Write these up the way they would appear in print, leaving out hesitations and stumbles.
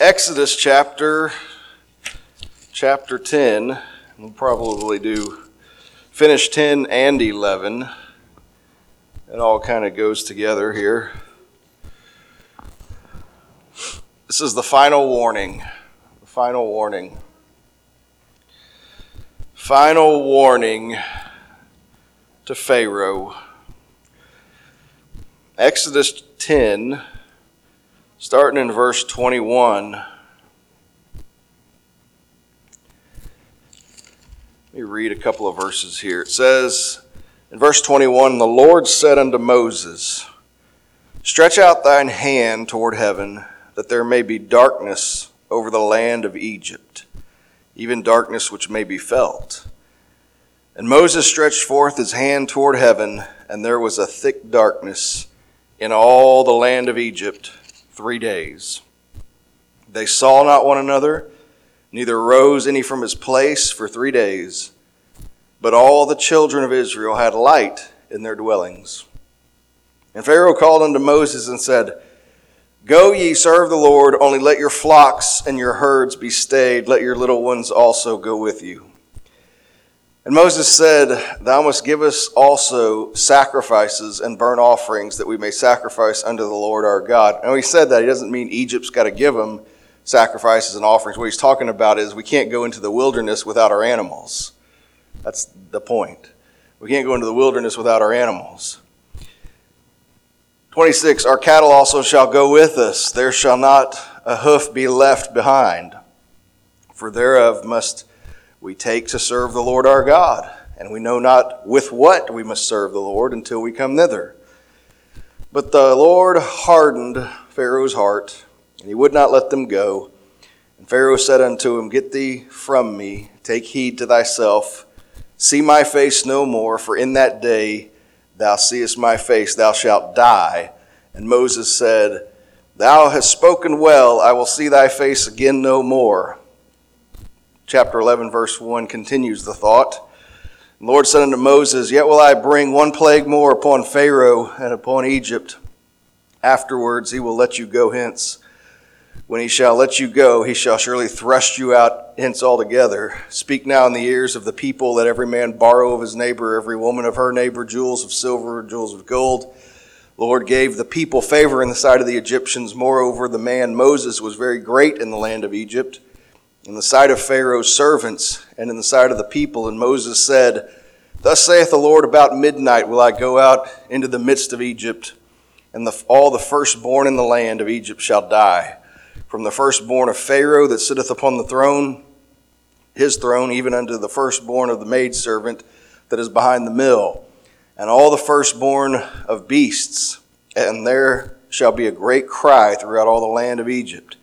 Exodus chapter 10. We'll probably finish 10 and 11. It all kind of goes together here. This is the final warning. The final warning. Final warning to Pharaoh. Exodus 10, starting in verse 21. Let me read a couple of verses here. It says in verse 21, "The Lord said unto Moses, Stretch out thine hand toward heaven, that there may be darkness over the land of Egypt, even darkness which may be felt. And Moses stretched forth his hand toward heaven, and there was a thick darkness in all the land of Egypt 3 days. They saw not one another, neither rose any from his place for 3 days. But all the children of Israel had light in their dwellings. And Pharaoh called unto Moses and said, Go ye, serve the Lord, only let your flocks and your herds be stayed, let your little ones also go with you. And Moses said, Thou must give us also sacrifices and burnt offerings, that we may sacrifice unto the Lord our God. And when he said that, he doesn't mean Egypt's got to give them sacrifices and offerings. What he's talking about is we can't go into the wilderness without our animals. That's the point. We can't go into the wilderness without our animals. 26, Our cattle also shall go with us. There shall not a hoof be left behind. For thereof must we take to serve the Lord our God. And we know not with what we must serve the Lord until we come thither. But the Lord hardened Pharaoh's heart, and he would not let them go. And Pharaoh said unto him, Get thee from me, take heed to thyself, see my face no more, for in that day thou seest my face, thou shalt die. And Moses said, Thou hast spoken well, I will see thy face again no more. Chapter 11, verse 1 continues the thought. The Lord said unto Moses, Yet will I bring one plague more upon Pharaoh and upon Egypt. Afterwards he will let you go hence. When he shall let you go, he shall surely thrust you out hence altogether. Speak now in the ears of the people, that every man borrow of his neighbor, every woman of her neighbor, jewels of silver, jewels of gold. The Lord gave the people favor in the sight of the Egyptians. Moreover, the man Moses was very great in the land of Egypt, in the sight of Pharaoh's servants, and in the sight of the people. And Moses said, Thus saith the Lord, about midnight will I go out into the midst of Egypt, and all the firstborn in the land of Egypt shall die. From the firstborn of Pharaoh that sitteth upon the throne, his throne, even unto the firstborn of the maidservant that is behind the mill, and all the firstborn of beasts. And there shall be a great cry throughout all the land of Egypt,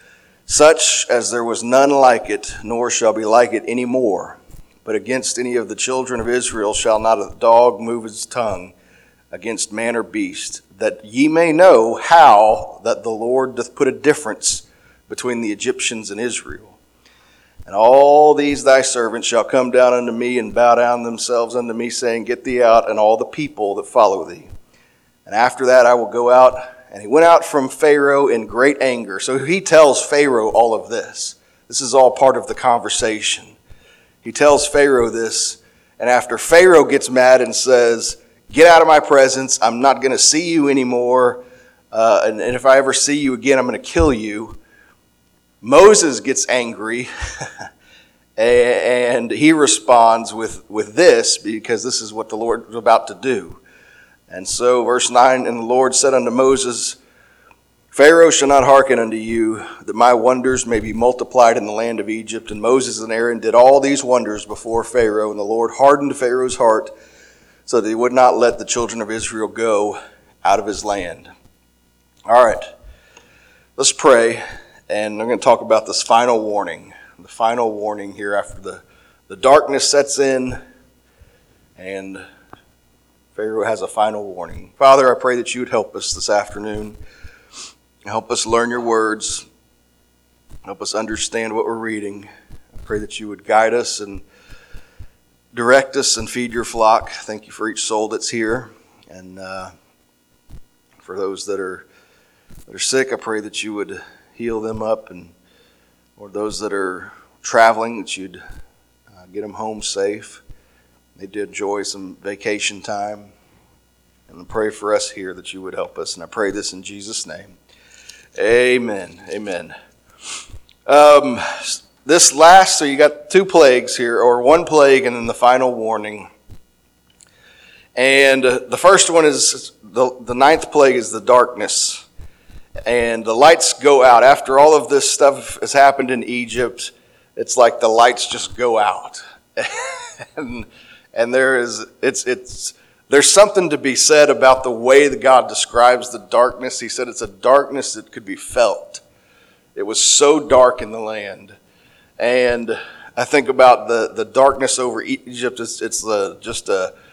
such as there was none like it, nor shall be like it any more. But against any of the children of Israel shall not a dog move his tongue against man or beast, that ye may know how that the Lord doth put a difference between the Egyptians and Israel. And all these thy servants shall come down unto me, and bow down themselves unto me, saying, Get thee out, and all the people that follow thee. And after that I will go out. And he went out from Pharaoh in great anger. So he tells Pharaoh all of this. This is all part of the conversation. He tells Pharaoh this, and after Pharaoh gets mad and says, Get out of my presence, I'm not going to see you anymore, and if I ever see you again, I'm going to kill you. Moses gets angry, and he responds with this, because this is what the Lord was about to do. And so, verse 9, And the Lord said unto Moses, Pharaoh shall not hearken unto you, that my wonders may be multiplied in the land of Egypt. And Moses and Aaron did all these wonders before Pharaoh, and the Lord hardened Pharaoh's heart, so that he would not let the children of Israel go out of his land. All right, let's pray, and I'm going to talk about this final warning. The final warning here after the darkness sets in, and Pharaoh has a final warning. Father, I pray that you would help us this afternoon. Help us learn your words. Help us understand what we're reading. I pray that you would guide us and direct us and feed your flock. Thank you for each soul that's here. And for those that are sick, I pray that you would heal them up, and or those that are traveling, that you'd get them home safe. They did enjoy some vacation time. And I pray for us here that you would help us. And I pray this in Jesus' name. Amen. Amen. This last, so you got 2 plagues here, or 1 plague and then the final warning. And the first one is, the 9th plague is the darkness. And the lights go out. After all of this stuff has happened in Egypt, it's like the lights just go out. and there's something to be said about the way that God describes the darkness. He said it's a darkness that could be felt. It was so dark in the land. And I think about the darkness over Egypt. It's just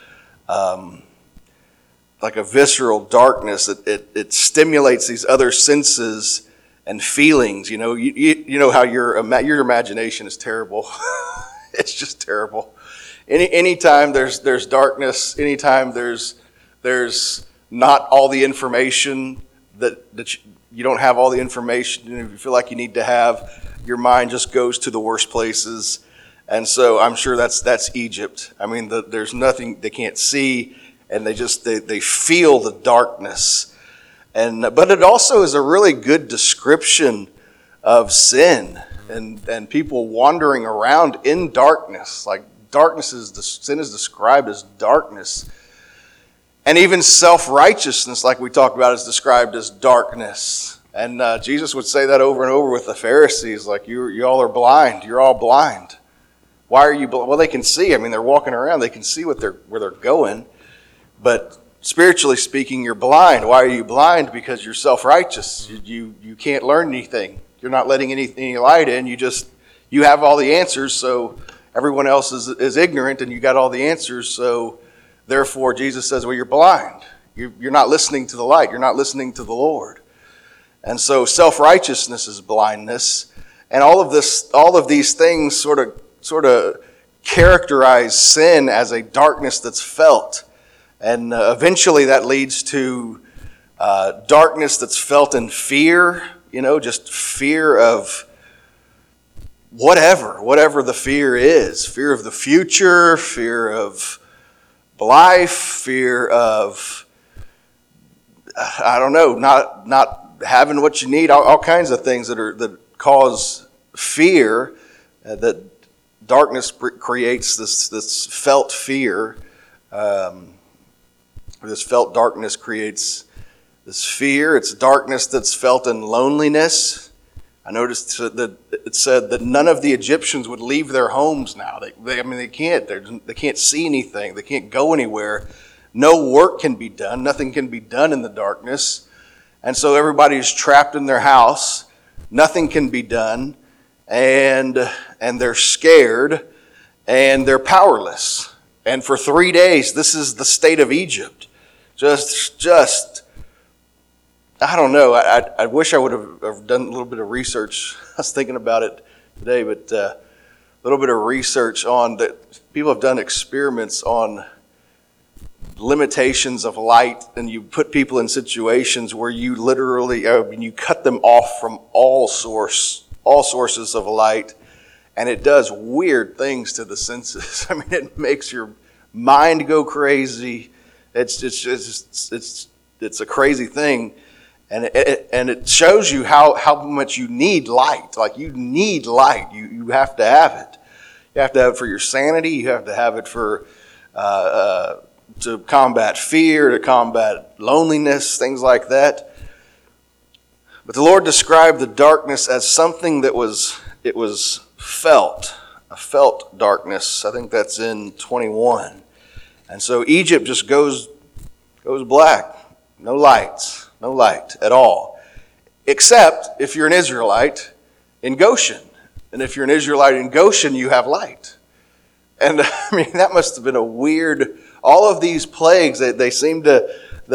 like a visceral darkness. It stimulates these other senses and feelings. You know how your imagination is terrible. It's just terrible. Anytime there's darkness, anytime there's not all the information that you don't have all the information you feel like you need to have, your mind just goes to the worst places. And so I'm sure that's Egypt. I mean, there's nothing they can't see, and they feel the darkness. But it also is a really good description of sin and people wandering around in darkness. Like sin is described as darkness. And even self-righteousness, like we talked about, is described as darkness. And Jesus would say that over and over with the Pharisees, like, you all are blind. You're all blind. Why are you blind? Well, they can see. I mean, they're walking around. They can see where they're going. But spiritually speaking, you're blind. Why are you blind? Because you're self-righteous. You can't learn anything. You're not letting any light in. You have all the answers, so everyone else is ignorant, and you got all the answers, so therefore Jesus says, well, you're blind. You're not listening to the light. You're not listening to the Lord. And so self-righteousness is blindness. And all of these things sort of characterize sin as a darkness that's felt. And eventually that leads to darkness that's felt in fear, just fear of whatever the fear is. Fear of the future, fear of life, fear of, I don't know, not having what you need, all kinds of things that cause fear, that darkness creates this felt fear. This felt darkness creates this fear. It's darkness that's felt in loneliness. I noticed that it said that none of the Egyptians would leave their homes now. They can't. They can't see anything. They can't go anywhere. No work can be done. Nothing can be done in the darkness. And so everybody's trapped in their house. Nothing can be done. And they're scared. And they're powerless. And for 3 days, this is the state of Egypt. Just I don't know. I wish I would have done a little bit of research. I was thinking about it today, but a little bit of research on that. People have done experiments on limitations of light, and you put people in situations where you literally you cut them off from all sources of light, and it does weird things to the senses. I mean, it makes your mind go crazy. It's a crazy thing. And it shows you how much you need light. Like, you need light. You have to have it. You have to have it for your sanity. You have to have it for to combat fear, to combat loneliness, things like that. But the Lord described the darkness as something that was felt, a felt darkness. I think that's in 21. And so Egypt just goes black. No lights. No light at all. Except if you're an Israelite in Goshen. And if you're an Israelite in Goshen, you have light. And I mean, that must have been a weird, all of these plagues, they seem to,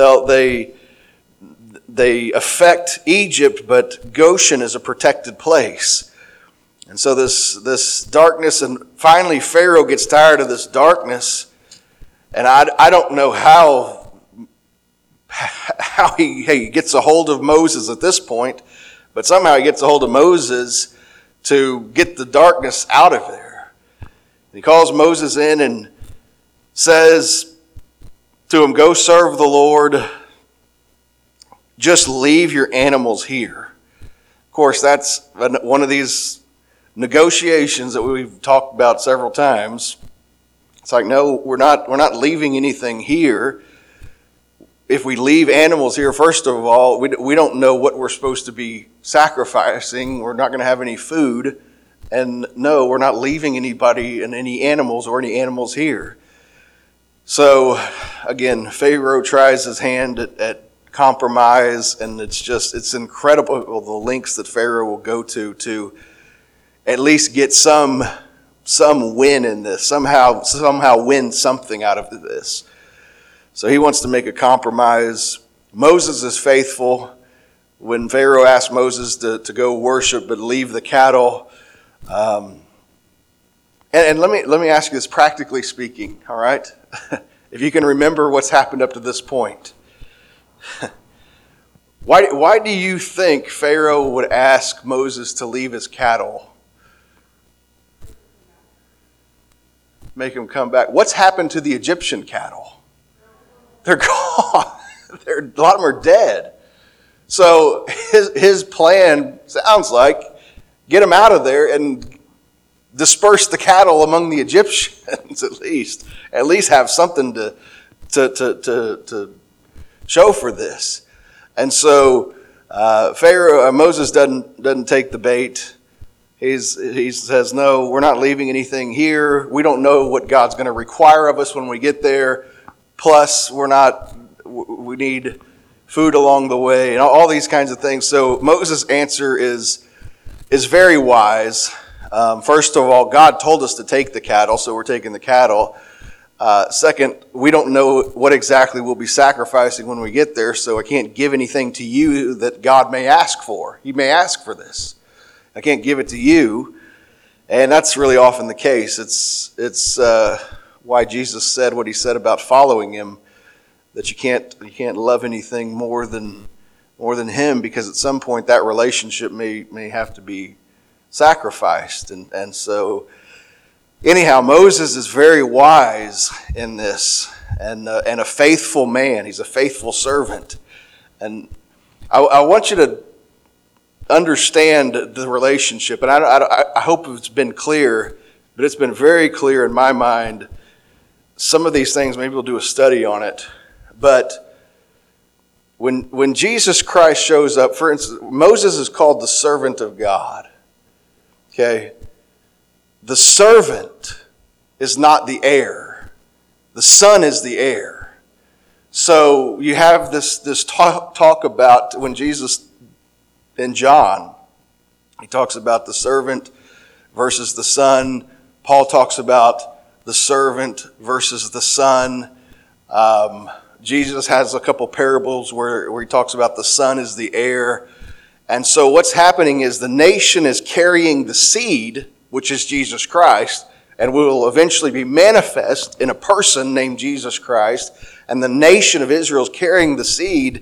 they affect Egypt, but Goshen is a protected place. And so this darkness, and finally Pharaoh gets tired of this darkness. And I don't know how he gets a hold of Moses at this point, But somehow he gets a hold of Moses to get the darkness out of there. He calls Moses in and says to him, go serve the Lord. Just leave your animals here. Of course, that's one of these negotiations that we've talked about several times. It's like, no, we're not leaving anything here. If we leave animals here, first of all, we don't know what we're supposed to be sacrificing. We're not going to have any food. And no, we're not leaving anybody and any animals here. So, again, Pharaoh tries his hand at compromise, and it's incredible the lengths that Pharaoh will go to at least get some win in this, somehow win something out of this. So he wants to make a compromise. Moses is faithful. When Pharaoh asked Moses to go worship but leave the cattle, and let me ask you this, practically speaking, all right? If you can remember what's happened up to this point. Why do you think Pharaoh would ask Moses to leave his cattle? Make him come back. What's happened to the Egyptian cattle? They're gone. A lot of them are dead. So his plan sounds like get them out of there and disperse the cattle among the Egyptians at least. At least have something to show for this. And so Moses doesn't take the bait. He says, no, we're not leaving anything here. We don't know what God's going to require of us when we get there. Plus, we need food along the way and all these kinds of things. So Moses' answer is very wise. First of all, God told us to take the cattle, so we're taking the cattle. Second, we don't know what exactly we'll be sacrificing when we get there, so I can't give anything to you that God may ask for. He may ask for this. I can't give it to you. And that's really often the case. It's why Jesus said what he said about following him, that you can't love anything more than him, because at some point that relationship may have to be sacrificed. And so anyhow, Moses is very wise in this, and a faithful man. He's a faithful servant. And I want you to understand the relationship. And I hope it's been clear, but it's been very clear in my mind. Some of these things, maybe we'll do a study on it. But when Jesus Christ shows up, for instance, Moses is called the servant of God. Okay? The servant is not the heir. The son is the heir. So you have this talk about when Jesus in John, he talks about the servant versus the son. Paul talks about the servant versus the son. Jesus has a couple parables where he talks about the son is the heir. And so what's happening is the nation is carrying the seed, which is Jesus Christ, and will eventually be manifest in a person named Jesus Christ. And the nation of Israel is carrying the seed,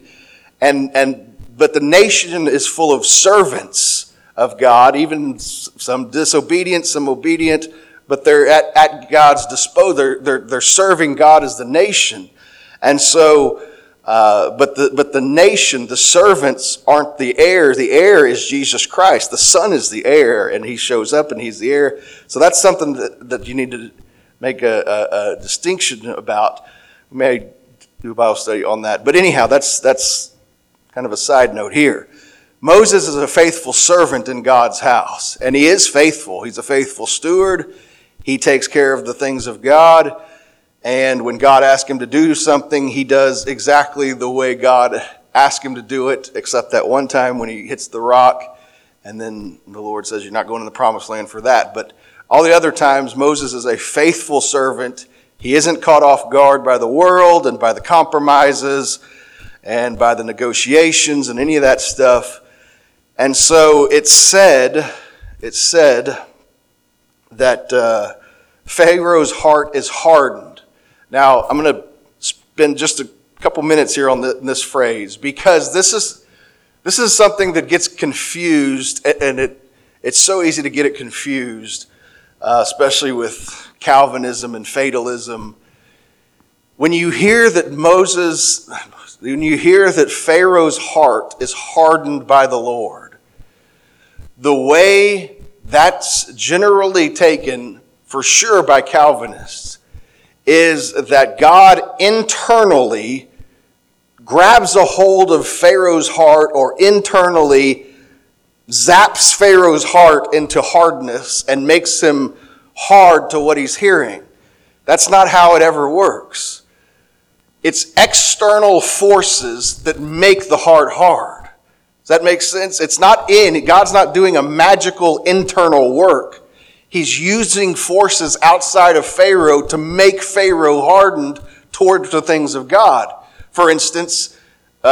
but the nation is full of servants of God, even some disobedient, some obedient, but they're at God's disposal. They're serving God as the nation. And so, but the nation, the servants aren't the heir. The heir is Jesus Christ. The son is the heir, and he shows up and he's the heir. So that's something that you need to make a distinction about. We may do a Bible study on that. But anyhow, that's kind of a side note here. Moses is a faithful servant in God's house, and he is faithful. He's a faithful steward. He takes care of the things of God. And when God asks him to do something, he does exactly the way God asked him to do it, except that one time when he hits the rock, and then the Lord says, you're not going to the promised land for that. But all the other times, Moses is a faithful servant. He isn't caught off guard by the world and by the compromises and by the negotiations and any of that stuff. And so it's said that Pharaoh's heart is hardened. Now, I'm going to spend just a couple minutes here on this phrase, because this This is something that gets confused, and it's so easy to get it confused, especially with Calvinism and fatalism. When you hear that Pharaoh's heart is hardened by the Lord, the way that's generally taken, for sure by Calvinists, is that God internally grabs a hold of Pharaoh's heart, or internally zaps Pharaoh's heart into hardness and makes him hard to what he's hearing. That's not how it ever works. It's external forces that make the heart hard. Does that make sense? God's not doing a magical internal work. He's using forces outside of Pharaoh to make Pharaoh hardened toward the things of God. For instance, he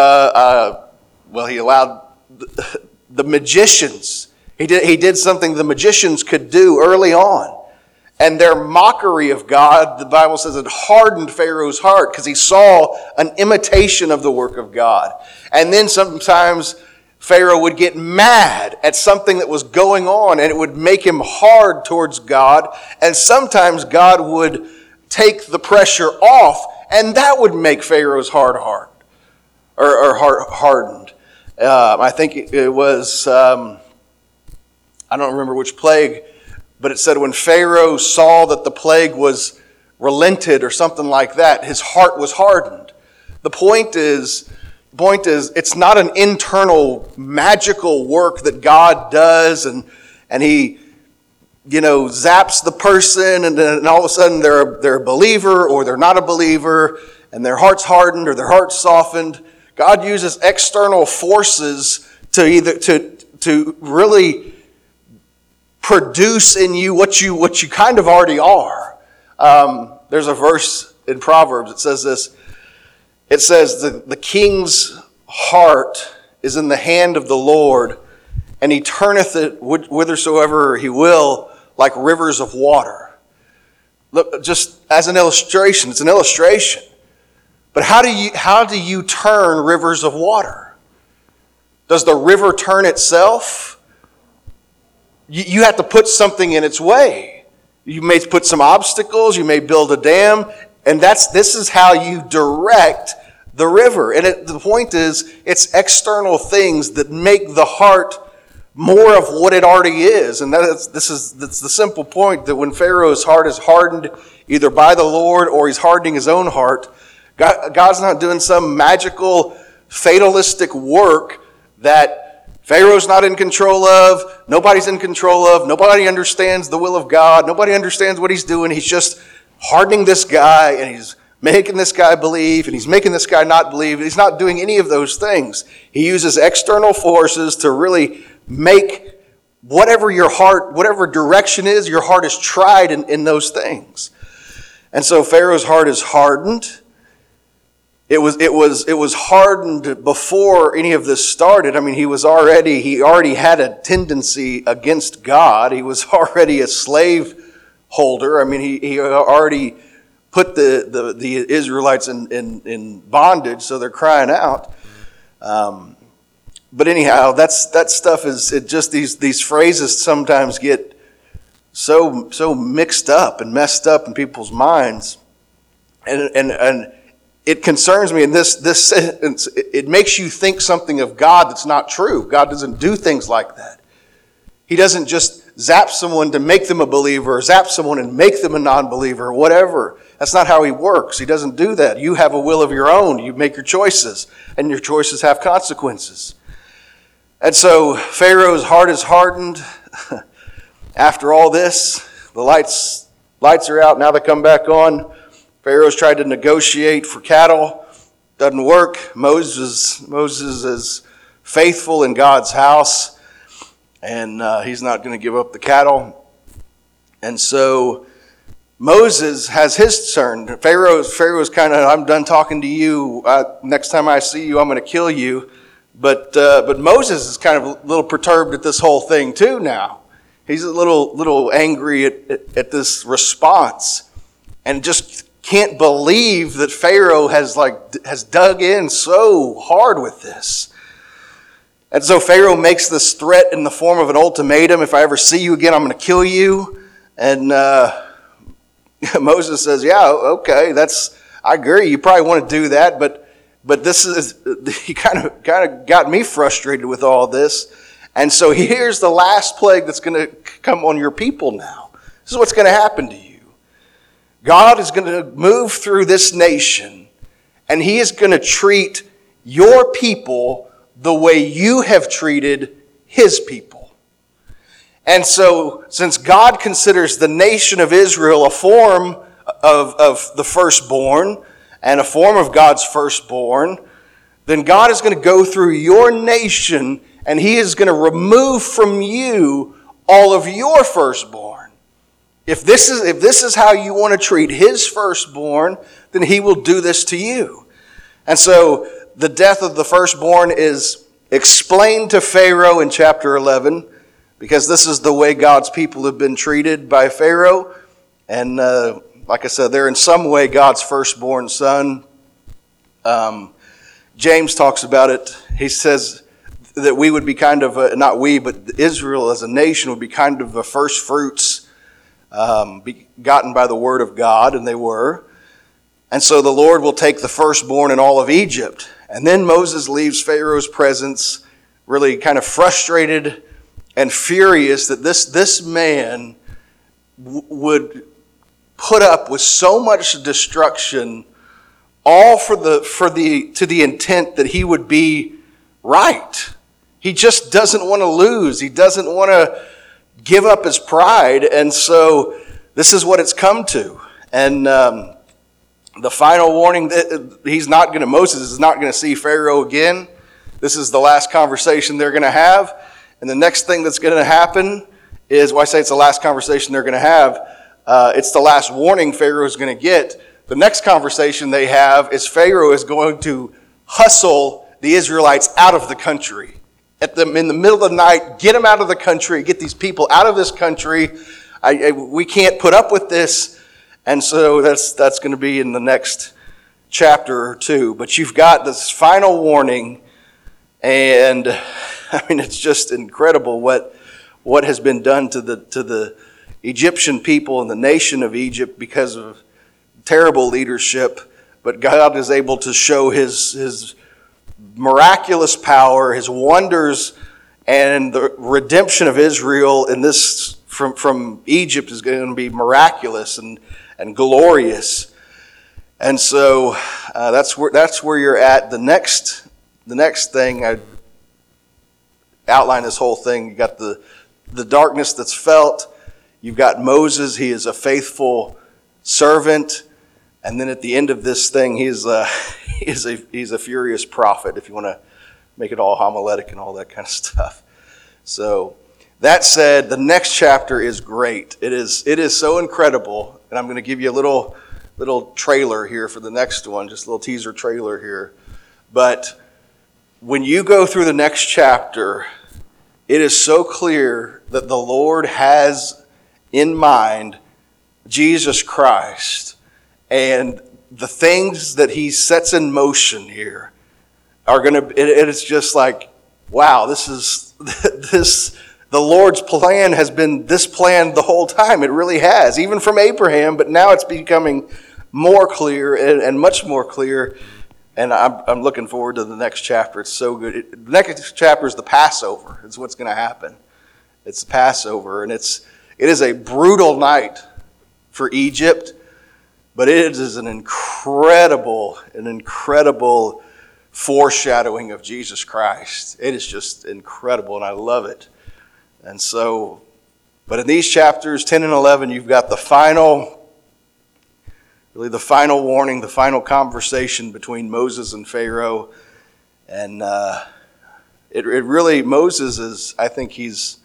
allowed the magicians. He did something the magicians could do early on. And their mockery of God, the Bible says, it hardened Pharaoh's heart because he saw an imitation of the work of God. And then sometimes Pharaoh would get mad at something that was going on, and it would make him hard towards God. And sometimes God would take the pressure off, and that would make Pharaoh's heart hardened. I think it was, I don't remember which plague, but it said when Pharaoh saw that the plague was relented or something like that, his heart was hardened. The point is, it's not an internal magical work that God does, and he, zaps the person, and then all of a sudden they're a believer or they're not a believer, and their heart's hardened or their heart's softened. God uses external forces to really produce in you what you kind of already are. There's a verse in Proverbs that says this. It says, the king's heart is in the hand of the Lord, and he turneth it whithersoever he will, like rivers of water. Look, just as an illustration, it's an illustration. But how do you turn rivers of water? Does the river turn itself? You have to put something in its way. You may put some obstacles, you may build a dam, and this is how you direct the river. And the point is, it's external things that make the heart more of what it already is. And that's the simple point, that when Pharaoh's heart is hardened either by the Lord or he's hardening his own heart, God's not doing some magical fatalistic work that Pharaoh's not in control of, nobody's in control of, nobody understands the will of God, nobody understands what he's doing. He's just hardening this guy, and he's making this guy believe, and he's making this guy not believe. He's not doing any of those things. He uses external forces to really make whatever direction is, your heart is tried in those things. And so Pharaoh's heart is hardened. It was hardened before any of this started. I mean, he already had a tendency against God. He was already a slave holder. I mean, he already put the Israelites in bondage, so they're crying out. But anyhow, that stuff is just these phrases sometimes get so mixed up and messed up in people's minds, and it concerns me in this sentence. It makes you think something of God that's not true. God doesn't do things like that. He doesn't just zap someone to make them a believer, or zap someone and make them a non-believer, or whatever. That's not how he works. He doesn't do that. You have a will of your own. You make your choices, and your choices have consequences. And so Pharaoh's heart is hardened. After all this, the lights are out. Now they come back on. Pharaoh's tried to negotiate for cattle. Doesn't work. Moses is faithful in God's house, and he's not going to give up the cattle. And so Moses has his turn. Pharaoh's kind of, I'm done talking to you. Next time I see you, I'm going to kill you. But Moses is kind of a little perturbed at this whole thing too now. He's a little angry at this response, and just can't believe that Pharaoh has dug in so hard with this. And so Pharaoh makes this threat in the form of an ultimatum. If I ever see you again, I'm going to kill you. And Moses says, yeah, okay, I agree. You probably want to do that, but this is, he kind of got me frustrated with all this. And so here's the last plague that's going to come on your people now. This is what's going to happen to you. God is going to move through this nation, and he is going to treat your people the way you have treated his people. And so, since God considers the nation of Israel a form of the firstborn and a form of God's firstborn, then God is going to go through your nation and he is going to remove from you all of your firstborn. If this is how you want to treat his firstborn, then he will do this to you. And so the death of the firstborn is explained to Pharaoh in chapter 11, because this is the way God's people have been treated by Pharaoh. And like I said, they're in some way God's firstborn son. James talks about it. He says that we would be kind of, not we, but Israel as a nation would be kind of the first fruits begotten by the word of God, and they were. And so the Lord will take the firstborn in all of Egypt. And then Moses leaves Pharaoh's presence really kind of frustrated and furious that this man would put up with so much destruction, all to the intent that he would be right. He just doesn't want to lose. He doesn't want to give up his pride. And so this is what it's come to. And the final warning that Moses is not going to see Pharaoh again. This is the last conversation they're going to have. And the next thing that's going to happen is, I say it's the last conversation they're going to have. It's the last warning Pharaoh is going to get. The next conversation they have is Pharaoh is going to hustle the Israelites out of the country. In the middle of the night, get them out of the country, get these people out of this country. We can't put up with this. And so that's going to be in the next chapter or two. But you've got this final warning, and it's just incredible what has been done to the Egyptian people and the nation of Egypt because of terrible leadership. But God is able to show his miraculous power, his wonders, and the redemption of Israel in this from Egypt is going to be miraculous and glorious. And so that's where you're at. The next thing, I outline this whole thing. You got the darkness that's felt. You've got Moses. He is a faithful servant. And then at the end of this thing, he's a furious prophet, if you want to make it all homiletic and all that kind of stuff. So that said, the next chapter is great. It is so incredible. And I'm going to give you a little trailer here for the next one, just a little teaser trailer here. But when you go through the next chapter, it is so clear that the Lord has in mind Jesus Christ. And the things that he sets in motion here are going to, it's just like, wow, the Lord's plan has been this plan the whole time. It really has, even from Abraham, but now it's becoming more clear and much more clear. And I'm looking forward to the next chapter. It's so good. The next chapter is the Passover. It's what's going to happen. It's the Passover, and it is a brutal night for Egypt. But it is an incredible foreshadowing of Jesus Christ. It is just incredible, and I love it. And so, but in these chapters 10 and 11, you've got the final warning, the final conversation between Moses and Pharaoh. And it really, Moses is, I think he's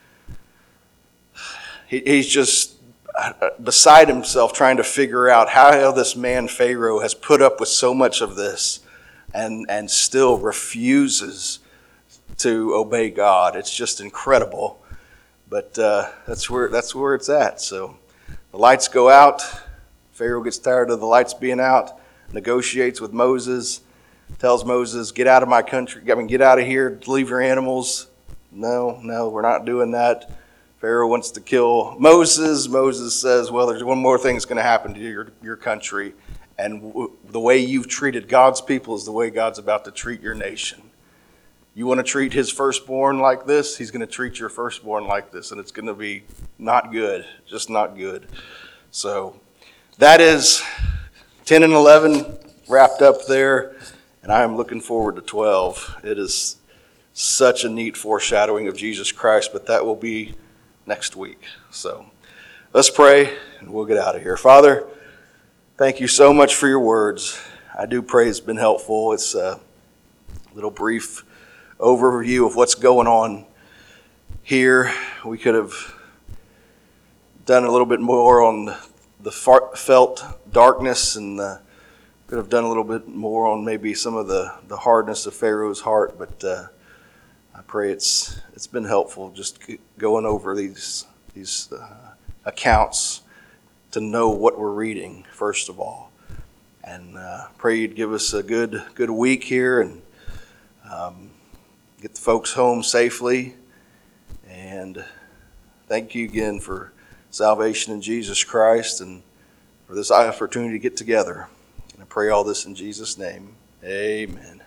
just beside himself trying to figure out how this man Pharaoh has put up with so much of this and still refuses to obey God. It's just incredible. But that's where it's at. So the lights go out. Pharaoh gets tired of the lights being out, negotiates with Moses. tells Moses, get out of my country, get out of here, leave your animals. No, we're not doing that. Pharaoh wants to kill Moses. Moses says, well, there's one more thing that's going to happen to your country. And the way you've treated God's people is the way God's about to treat your nation. You want to treat his firstborn like this, he's going to treat your firstborn like this. And it's going to be not good, just not good. So that is 10 and 11 wrapped up there. And I am looking forward to 12. It is such a neat foreshadowing of Jesus Christ, but that will be next week. So let's pray and we'll get out of here. Father, thank you so much for your words. I do pray it's been helpful. It's a little brief overview of what's going on here. We could have done a little bit more on the felt darkness, and could have done a little bit more on maybe some of the hardness of Pharaoh's heart, but I pray it's been helpful just going over these accounts to know what we're reading, first of all. And pray you'd give us a good week here and get the folks home safely. And thank you again for salvation in Jesus Christ and for this opportunity to get together. And I pray all this in Jesus' name. Amen.